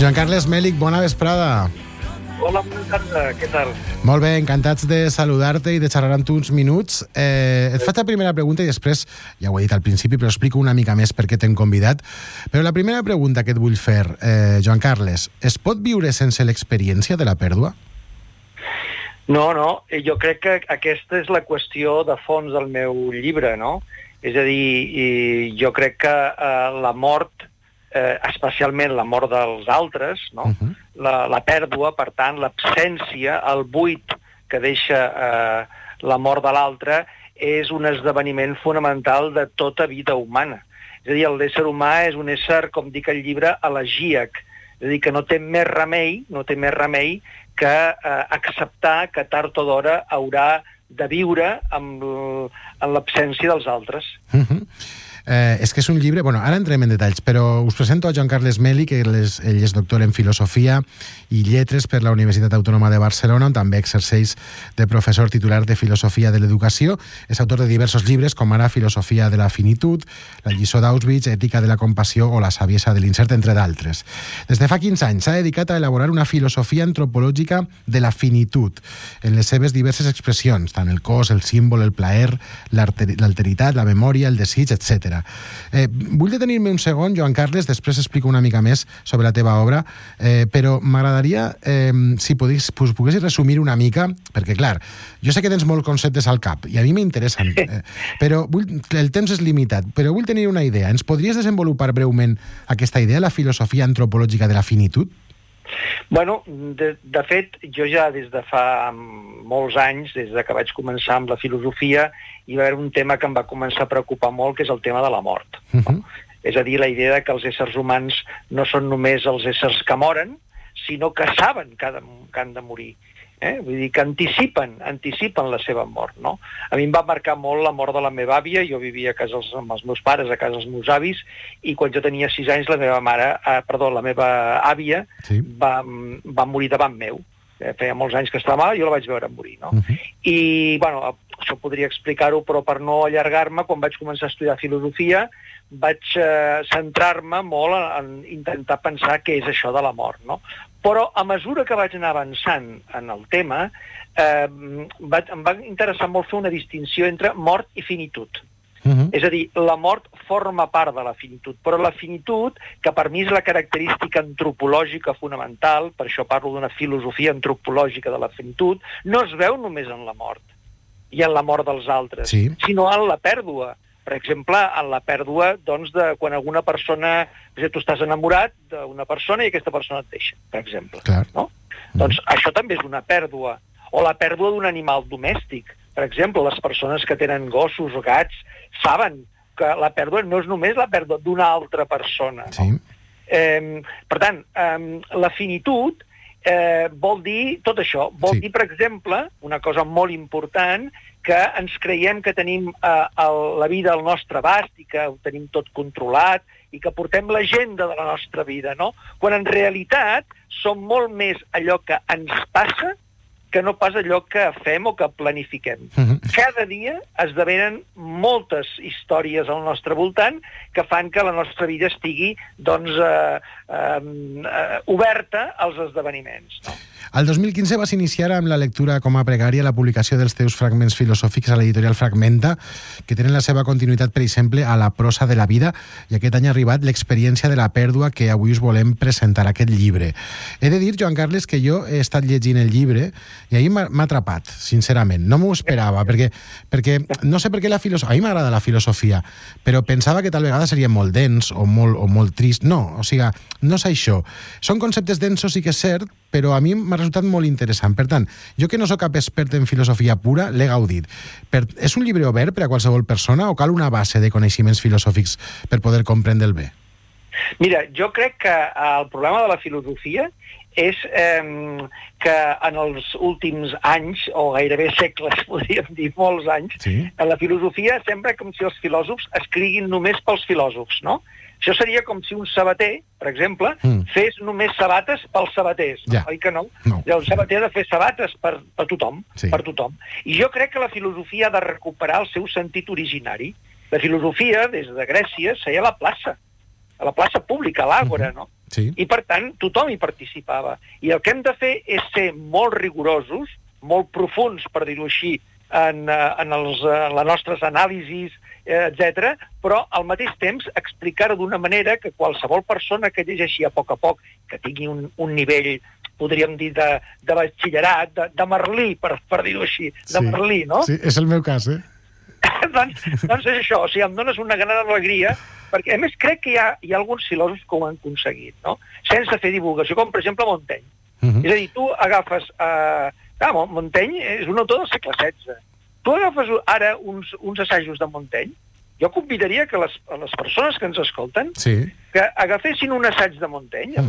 Joan Carles Mèlich, bona vesprada. Hola, bona tarda, què tal? Molt bé, encantats de saludar-te i de xerrar amb tu uns minuts. Et faig la primera pregunta i després, ja ho he dit al principi, però explico una mica més per què t'hem convidat. Però la primera pregunta que et vull fer, Joan Carles, es pot viure sense l'experiència de la pèrdua? No, jo crec que aquesta és la qüestió de fons del meu llibre, no? És a dir, jo crec que la mort, especialment la mort dels altres, no? La pèrdua, per tant, l'absència, el buit que deixa la mort de l'altre, és un esdeveniment fonamental de tota vida humana. És a dir, l'ésser humà és un ésser, com dic al llibre, elegíac. És a dir, que no té més remei que acceptar que tard o d'hora haurà de viure en l'absència dels altres. És que és un llibre... Bueno, ara entrem en detalls, però us presento a Joan Carles Mèlich, que ell és doctor en Filosofia i Lletres per la Universitat Autònoma de Barcelona, on també exerceix de professor titular de Filosofia de l'Educació. És autor de diversos llibres, com ara Filosofia de la Finitud, La lliçó d'Auschwitz, Ètica de la compassió o La saviesa de l'incert, entre d'altres. Des de fa 15 anys s'ha dedicat a elaborar una filosofia antropològica de la finitud, en les seves diverses expressions, tant el cos, el símbol, el plaer, l'alteritat, la memòria, el desig, etc. Vull detenir-me un segon, Joan Carles, després explico una mica més sobre la teva obra, però m'agradaria, si poguessis resumir una mica, perquè, clar, jo sé que tens molts conceptes al cap, i a mi m'interessen, però el temps és limitat, però vull tenir una idea. Ens podries desenvolupar breument aquesta idea, la filosofia antropològica de la finitud? Bueno, de fet, jo ja des de fa molts anys, des que vaig començar amb la filosofia, hi va haver un tema que em va començar a preocupar molt, que és el tema de la mort. És a dir, la idea que els éssers humans no són només els éssers que moren, sinó que saben que han de morir. Vull dir, que anticipen la seva mort, no? A mi em va marcar molt la mort de la meva àvia. Jo vivia a casa amb els meus pares, a casa dels meus avis, i quan jo tenia 6 anys la meva àvia va morir davant meu. Feia molts anys que estava mala, jo la vaig veure morir, no? I, bueno, això podria explicar-ho, però per no allargar-me, quan vaig començar a estudiar filosofia, vaig centrar-me molt en intentar pensar què és això de la mort, no? Però a mesura que vaig anar avançant en el tema, em va interessar molt fer una distinció entre mort i finitud. És a dir, la mort forma part de la finitud, però la finitud, que per mi és la característica antropològica fonamental, per això parlo d'una filosofia antropològica de la finitud, no es veu només en la mort i en la mort dels altres, sinó en la pèrdua. Per exemple, en la pèrdua, doncs, de quan alguna persona... tu estàs enamorat d'una persona i aquesta persona et deixa, per exemple. No? Doncs això també és una pèrdua. O la pèrdua d'un animal domèstic. Per exemple, les persones que tenen gossos o gats saben que la pèrdua no és només la pèrdua d'una altra persona. No? Per tant, la finitud vol dir tot això. Vol dir, per exemple, una cosa molt important, que ens creiem que tenim la vida al nostre abast i que ho tenim tot controlat i que portem l'agenda de la nostra vida, no? Quan en realitat som molt més allò que ens passa que no pas allò que fem o que planifiquem. Cada dia esdevenen moltes històries al nostre voltant que fan que la nostra vida estigui, doncs, oberta als esdeveniments, no? El 2015 vas iniciar amb la lectura com a pregària la publicació dels teus fragments filosòfics a l'editorial Fragmenta, que tenen la seva continuïtat, per exemple, a La prosa de la vida, i aquest any ha arribat L'experiència de la pèrdua, que avui us volem presentar aquest llibre. He de dir, Joan Carles, que jo he estat llegint el llibre i ahir m'ha atrapat, sincerament. No m'ho esperava, perquè no sé per què la filosofia... A mi m'agrada la filosofia, però pensava que tal vegada seria molt dens o molt trist. No, o sigui, no és això. Són conceptes densos, sí que és cert, però a mi m'ha resultat molt interessant. Per tant, jo que no sóc cap expert en filosofia pura, l'he gaudit. És un llibre obert per a qualsevol persona o cal una base de coneixements filosòfics per poder comprendre'l bé? Mira, jo crec que el problema de la filosofia és que en els últims anys, o gairebé segles, podríem dir, molts anys, en la filosofia sembla com si els filòsofs escriguin només pels filòsofs, no? Això seria com si un sabater, per exemple, fes només sabates pels sabaters. Oi que no? El sabater ha de fer sabates per tothom. I jo crec que la filosofia ha de recuperar el seu sentit originari. La filosofia, des de Grècia, seia a la plaça pública, a l'àgora, no? I, per tant, tothom hi participava. I el que hem de fer és ser molt rigorosos, molt profuns, per dir-ho així, en les nostres anàlisis, etc., però al mateix temps explicar-ho d'una manera que qualsevol persona que llegeixi a poc, que tingui un nivell, podríem dir, de batxillerat, de Merlí, per dir-ho així, de Merlí, no? Sí, és el meu cas, doncs és això, o sigui, em dones una gran alegria, perquè, a més, crec que hi ha alguns filòsofs que ho han aconseguit, no? Sense fer divulgació, com, per exemple, Montaigne. És a dir, tu agafes... Montaigne és un autor del segle XVI. Tu agafes ara uns assajos de Montaigne, jo convidaria que les persones que ens escolten que agafessin un assaig de Montaigne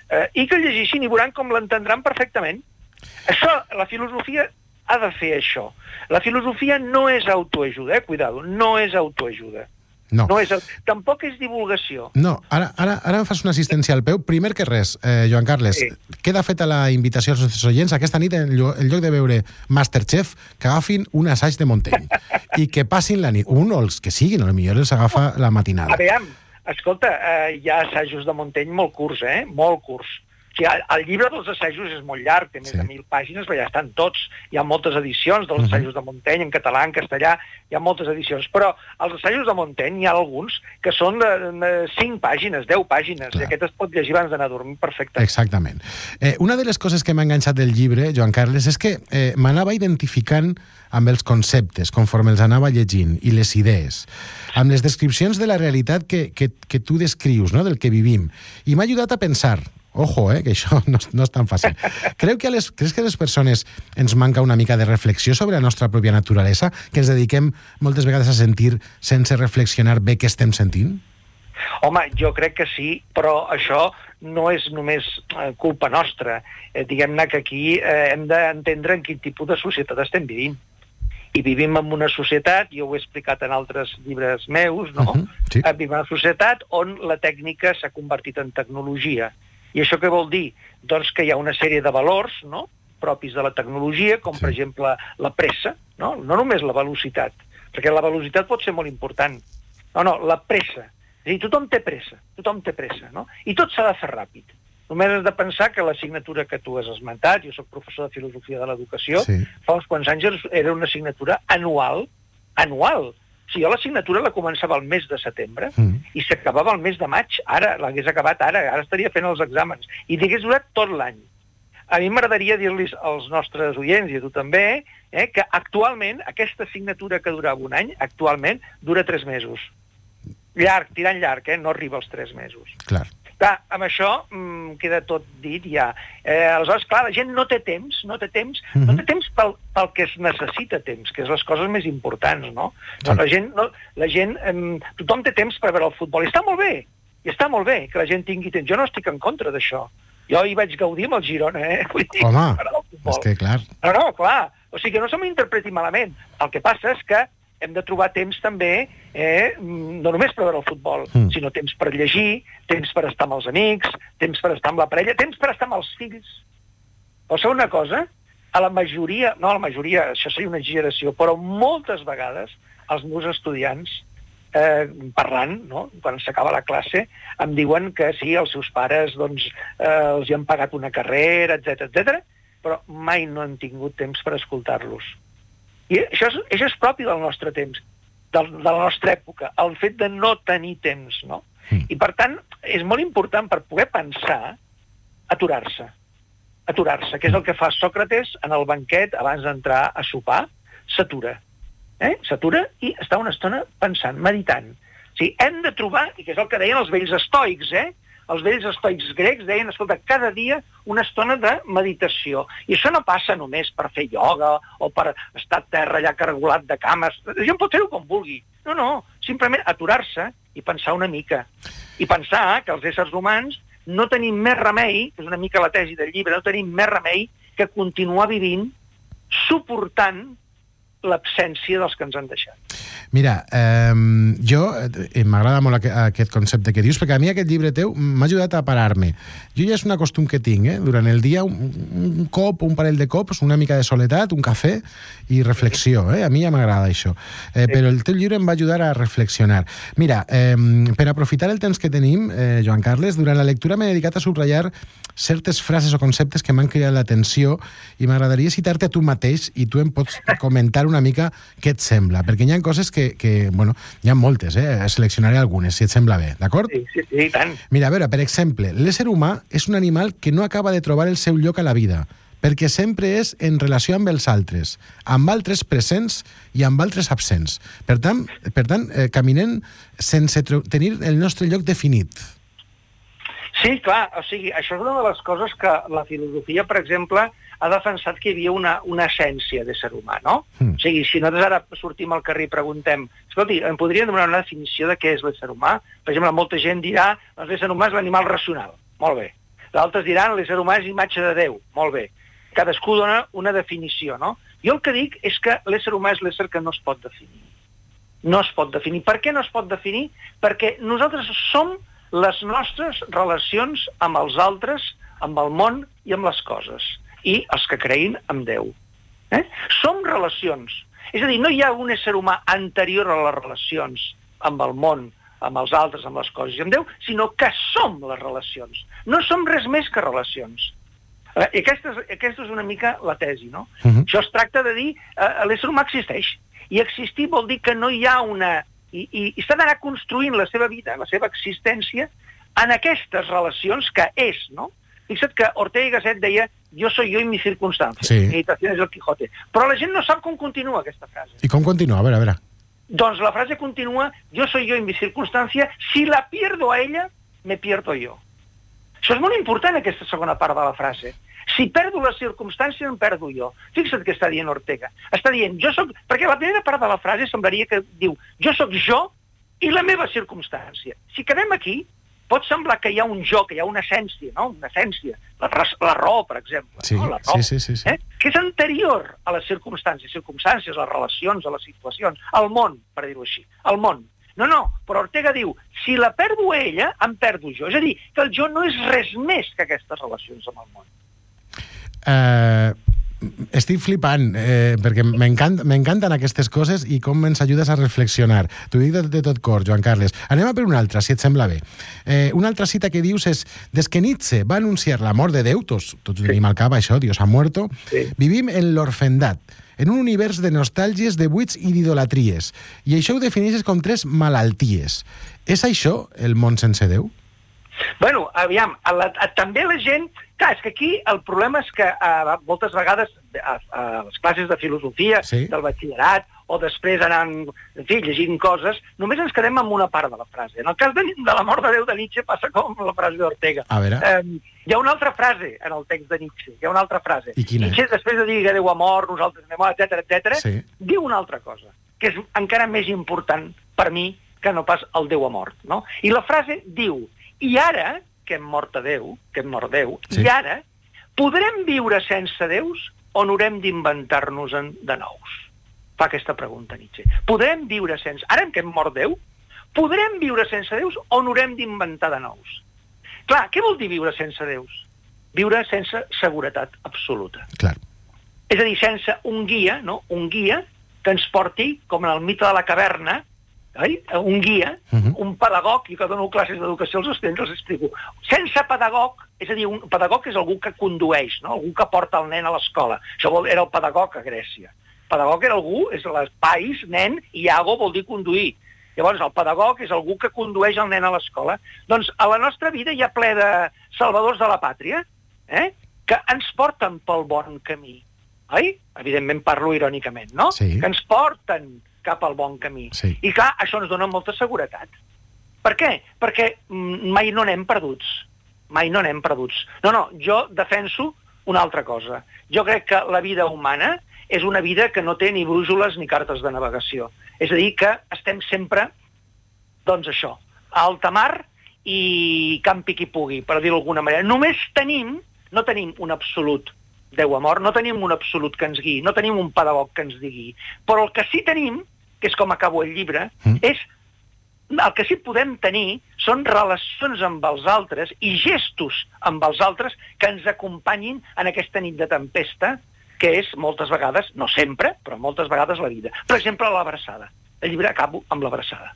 i que el llegissin i veuran com l'entendran perfectament. Això, la filosofia ha de fer això. La filosofia no és autoajuda, cuidado, no és autoajuda. No. Tampoc és divulgació. No, ara em fas una assistència al peu. Primer que res, Joan Carles, queda feta la invitació als nostres oients aquesta nit, en lloc de veure Masterchef, que agafin un assaig de Montaigne i que passin la nit. Un o els que siguin, potser els agafa la matinada. Aviam, escolta, hi ha assajos de Montaigne molt curts, molt curts. O sigui, el llibre dels assajos és molt llarg, té més de 1.000 pàgines, però ja estan tots. Hi ha moltes edicions dels assajos de Montaigne, en català, en castellà, hi ha moltes edicions. Però els assajos de Montaigne hi ha alguns que són de 5 pàgines, 10 pàgines, i aquest es pot llegir abans d'anar a dormir perfectament. Exactament. Una de les coses que m'ha enganxat del llibre, Joan Carles, és que m'anava identificant amb els conceptes, conforme els anava llegint, i les idees, amb les descripcions de la realitat que tu descrius, no?, del que vivim. I m'ha ajudat a pensar... Ojo, que això no és tan fàcil. Creus que a les persones ens manca una mica de reflexió sobre la nostra pròpia naturalesa, que ens dediquem moltes vegades a sentir sense reflexionar bé què estem sentint? Home, jo crec que sí, però això no és només culpa nostra. Diguem-ne que aquí hem d'entendre en quin tipus de societat estem vivint. I vivim en una societat, jo ho he explicat en altres llibres meus, no? Vivim en una societat on la tècnica s'ha convertit en tecnologia. I això què vol dir? Doncs que hi ha una sèrie de valors, no?, propis de la tecnologia, com per exemple la pressa, no només la velocitat, perquè la velocitat pot ser molt important. No, la pressa. És a dir, tothom té pressa, no? I tot s'ha de fer ràpid. Només has de pensar que l'assignatura que tu has esmentat, jo soc professor de Filosofia de l'Educació, fa uns quants anys era una assignatura anual. O sigui, jo l'assignatura la començava al mes de setembre i s'acabava al mes de maig. Ara l'hagués acabat ara estaria fent els exàmens. I hagués durat tot l'any. A mi m'agradaria dir-los als nostres oients, i a tu també, que actualment aquesta assignatura que durava un any, actualment dura 3 mesos. Llarg, tirant llarg, no arriba als 3 mesos. Clar. Clar, amb això queda tot dit ja. Aleshores, clar, la gent no té temps pel que es necessita temps, que és les coses més importants, no? La gent, tothom té temps per veure el futbol, i està molt bé que la gent tingui temps. Jo no estic en contra d'això. Jo hi vaig gaudir amb el Girona, Home, és que clar. No, clar. O sigui, que no se m'interpreti malament. El que passa és que hem de trobar temps també, no només per veure el futbol, sinó temps per llegir, temps per estar amb els amics, temps per estar amb la parella, temps per estar amb els fills. O sigui, una cosa, això seria una exageració, però moltes vegades els meus estudiants, parlant, no?, quan s'acaba la classe, em diuen que sí, els seus pares doncs, els hi han pagat una carrera, etc, però mai no han tingut temps per escoltar-los. I això és propi del nostre temps, de la nostra època, el fet de no tenir temps, no? I per tant, és molt important per poder pensar, aturar-se, que és el que fa Sòcrates en el banquet abans d'entrar a sopar, s'atura. S'atura i està una estona pensant, meditant. O sigui, hem de trobar, i que és el que deien els vells estoics, els vells estoics grecs deien, escolta, cada dia una estona de meditació. I això no passa només per fer ioga o per estar a terra allà cargolat de cames. La gent pot fer-ho com vulgui. No, simplement aturar-se i pensar una mica. I pensar que els éssers humans no tenim més remei, que és una mica la tesi del llibre, no tenim més remei que continuar vivint suportant l'absència dels que ens han deixat. Mira, jo m'agrada molt aquest concepte que dius, perquè a mi aquest llibre teu m'ha ajudat a parar-me. Jo ja és un costum que tinc, durant el dia, un cop, un parell de cops, una mica de soledat, un cafè i reflexió. A mi ja m'agrada això. Però el teu llibre em va ajudar a reflexionar. Mira, per aprofitar el temps que tenim, Joan Carles, durant la lectura m'he dedicat a subratllar certes frases o conceptes que m'han cridat l'atenció i m'agradaria citar-te a tu mateix i tu em pots comentar una mica què et sembla, perquè hi ha coses que bueno, hi ha moltes, seleccionaré algunes, si et sembla bé, d'acord? Sí, i tant. Mira, a veure, per exemple, l'ésser humà és un animal que no acaba de trobar el seu lloc a la vida, perquè sempre és en relació amb els altres, amb altres presents i amb altres absents. Per tant, caminem sense tenir el nostre lloc definit. Sí, clar, o sigui, això és una de les coses que la filosofia, per exemple, ha defensat que hi havia una essència d'ésser humà, no? O sigui, si nosaltres ara sortim al carrer i preguntem, escolti, em podrien donar una definició de què és l'ésser humà? Per exemple, molta gent dirà, doncs l'ésser humà és l'animal racional, molt bé. D'altres diran, l'ésser humà és imatge de Déu, molt bé. Cadascú dona una definició, no? Jo el que dic és que l'ésser humà és l'ésser que no es pot definir. No es pot definir. Per què no es pot definir? Perquè nosaltres som les nostres relacions amb els altres, amb el món i amb les coses. I els que creïn en Déu. Som relacions. És a dir, no hi ha un ésser humà anterior a les relacions amb el món, amb els altres, amb les coses i amb Déu, sinó que som les relacions. No som res més que relacions. I aquesta és una mica la tesi, no? Això es tracta de dir l'ésser humà existeix. I existir vol dir que no hi ha una... I s'ha d'anar construint la seva vida, la seva existència, en aquestes relacions que és, no? Fixa't que Ortega y Gasset deia «Yo soy yo y mi circunstancia». Sí. Meditaciones del Quijote. Però la gent no sap com continua aquesta frase. I com continua? A veure. Doncs la frase continua «Yo soy yo y mi circunstancia, si la pierdo a ella, me pierdo yo». Això és molt important, aquesta segona part de la frase. Si perdo la circumstància, em perdo jo. Fixa't què està dient Ortega. Està dient, jo soc... Perquè la primera part de la frase semblaria que diu jo soc jo i la meva circumstància. Si quedem aquí, pot semblar que hi ha un jo, que hi ha una essència, no? Una essència. La raó, per exemple. Sí, no? La raó, sí. Que és anterior a les circumstàncies, les relacions, a les situacions, al món, per dir-ho així. Al món. No, però Ortega diu, si la perdo a ella, em perdo jo. És a dir, que el jo no és res més que aquestes relacions amb el món. Estic flipant, perquè m'encanten aquestes coses i com ens ajudes a reflexionar. T'ho dic de tot cor, Joan Carles. Anem a per una altra, si et sembla bé. Una altra cita que dius és des que Nietzsche va anunciar la mort de Déu, tots tenim al cap això, Dios ha muerto, vivim en l'orfendat, en un univers de nostàlgies, de buits i d'idolatries. I això ho defineixes com 3 malalties. És això el món sense Déu? Bueno, aviam, també la gent... Clar, és que aquí el problema és que moltes vegades a les classes de filosofia, del batxillerat, o després anant, en fi, llegint coses, només ens quedem amb una part de la frase. En el cas de la mort de Déu de Nietzsche passa com la frase d'Ortega. A veure. Hi ha una altra frase en el text de Nietzsche. Hi ha una altra frase. I quina? Nietzsche, després de dir que Déu ha mort, nosaltres anem, etc., diu una altra cosa, que és encara més important per mi que no pas el Déu ha mort, no? I la frase diu, i ara... que hem mort Déu, i ara podrem viure sense déus o n'haurem d'inventar-nos-en de nous? Fa aquesta pregunta Nietzsche. Podrem viure sense... Ara que hem mort Déu, podrem viure sense déus o n'haurem d'inventar de nous? Clar, què vol dir viure sense déus? Viure sense seguretat absoluta. Clar. És a dir, sense un guia, no? Un guia que ens porti, com en el mite de la caverna, un guia, un pedagog, i que dono classes d'educació als estudiants, els explico. Sense pedagog, és a dir, un pedagog és algú que condueix, no? Algú que porta el nen a l'escola. Això era el pedagog a Grècia. Pedagog era algú, és l'espais, nen, i iago vol dir conduir. Llavors, el pedagog és algú que condueix el nen a l'escola. Doncs a la nostra vida hi ha ple de salvadors de la pàtria, que ens porten pel bon camí. Oi? Evidentment parlo irònicament, no? Sí. Que ens porten cap al bon camí. Sí. I clar, això ens dona molta seguretat. Per què? Perquè mai no anem perduts. Mai no anem perduts. No, jo defenso una altra cosa. Jo crec que la vida humana és una vida que no té ni brúixoles ni cartes de navegació. És a dir, que estem sempre, doncs això, a alta mar i campi qui pugui, per dir-ho d'alguna manera. Només no tenim un absolut Déu ha mort, no tenim un absolut que ens guiï, no tenim un pedagog que ens digui. Però el que sí tenim, que és com acabo el llibre, és el que sí podem tenir són relacions amb els altres i gestos amb els altres que ens acompanyin en aquesta nit de tempesta, que és moltes vegades, no sempre, però moltes vegades la vida. Per exemple, l'abraçada. El llibre acabo amb l'abraçada.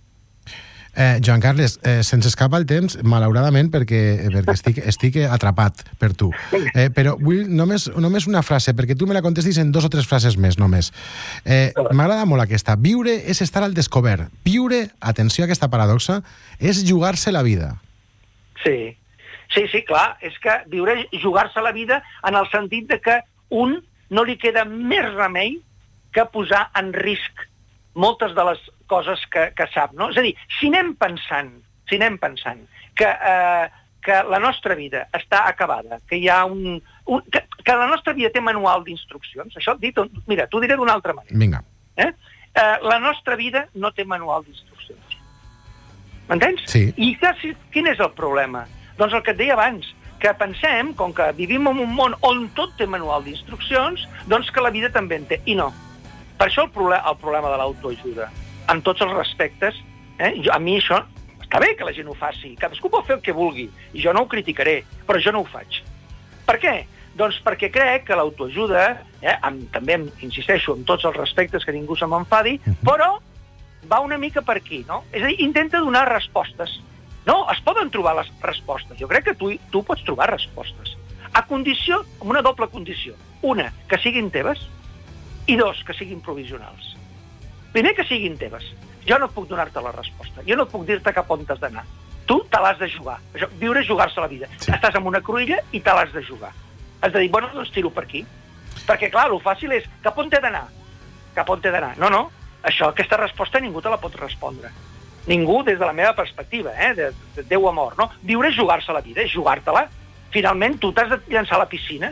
Joan Carles, se'ns escapa el temps, malauradament, perquè estic atrapat per tu. Però vull només una frase, perquè tu me la contestis en 2 o 3 frases més, només. M'agrada molt aquesta. Viure és estar al descobert. Viure, atenció a aquesta paradoxa, és jugar-se la vida. Sí, clar. És que viure és jugar-se la vida en el sentit de que un no li queda més remei que posar en risc moltes de les coses que sap, no? És a dir, si anem pensant que la nostra vida està acabada, que hi ha que la nostra vida té manual d'instruccions, això dit, mira, t'ho diré d'una altra manera. Vinga. La nostra vida no té manual d'instruccions. M'entens? Sí. I quin és el problema? Doncs el que et deia abans, que pensem, com que vivim en un món on tot té manual d'instruccions, doncs que la vida també en té, i no. Per això el problema de l'autoajuda, en tots els respectes, a mi això està bé que la gent ho faci, cadascú pot fer el que vulgui, i jo no ho criticaré, però jo no ho faig. Per què? Doncs perquè crec que l'autoajuda, també insisteixo, amb tots els respectes, que ningú se m'enfadi, però va una mica per aquí, no? És a dir, intenta donar respostes. No, es poden trobar les respostes. Jo crec que tu pots trobar respostes. A condició, amb una doble condició. Una, que siguin teves, i 2, que siguin provisionals. Primer, que siguin teves. Jo no puc donar-te la resposta. Jo no puc dir-te cap on t'has d'anar. Tu te l'has de jugar. Viure és jugar-se la vida. Sí. Estàs en una cruïlla i te l'has de jugar. Has de dir, bueno, doncs tiro per aquí. Perquè, clar, el fàcil és, cap on t'he d'anar? Cap on t'he d'anar? No. Aquesta resposta ningú te la pot respondre. Ningú, des de la meva perspectiva, de Déu amor, no? Viure és jugar-se la vida, és jugar-te-la. Finalment, tu t'has de llançar a la piscina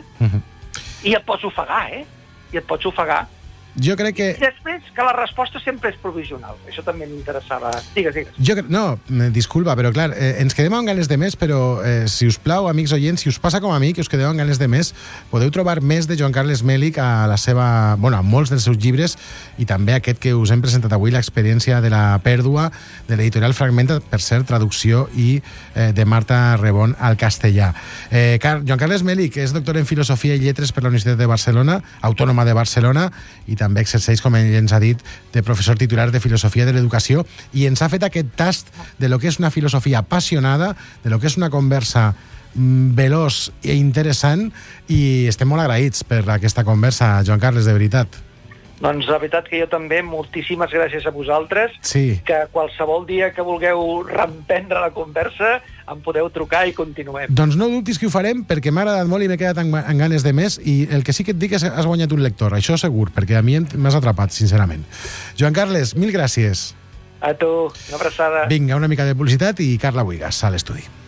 i et pots ofegar, I et pots ofegar. Jo crec que... I després, que la resposta sempre és provisional. Això també m'interessava. Digues. No, disculpa, però clar, ens quedem amb ganes de més, però si us plau, amics oients, si us passa com a mi, que us quedeu amb ganes de més, podeu trobar més de Joan Carles Mèlich a la seva... Bueno, a molts dels seus llibres, i també aquest que us hem presentat avui, l'experiència de la pèrdua, de l'editorial Fragmenta, per cert, traducció i de Marta Rebón al castellà. Joan Carles Mèlich és doctor en Filosofia i Lletres per la Universitat de Barcelona, Autònoma de Barcelona, i també exerceix, com ell ens ha dit, de professor titular de Filosofia de l'Educació, i ens ha fet aquest tast de lo que és una filosofia apassionada, de lo que és una conversa veloç i interessant, i estem molt agraïts per aquesta conversa, Joan Carles, de veritat. Doncs la veritat que jo també, moltíssimes gràcies a vosaltres, que qualsevol dia que vulgueu reemprendre la conversa em podeu trucar i continuem. Doncs no dubtis que ho farem, perquè m'ha agradat molt i m'he quedat amb ganes de més, i el que sí que et dic és que has guanyat un lector, això segur, perquè a mi m'has atrapat, sincerament. Joan Carles, mil gràcies. A tu, una abraçada. Vinga, una mica de publicitat i Carla Buigas a l'estudi.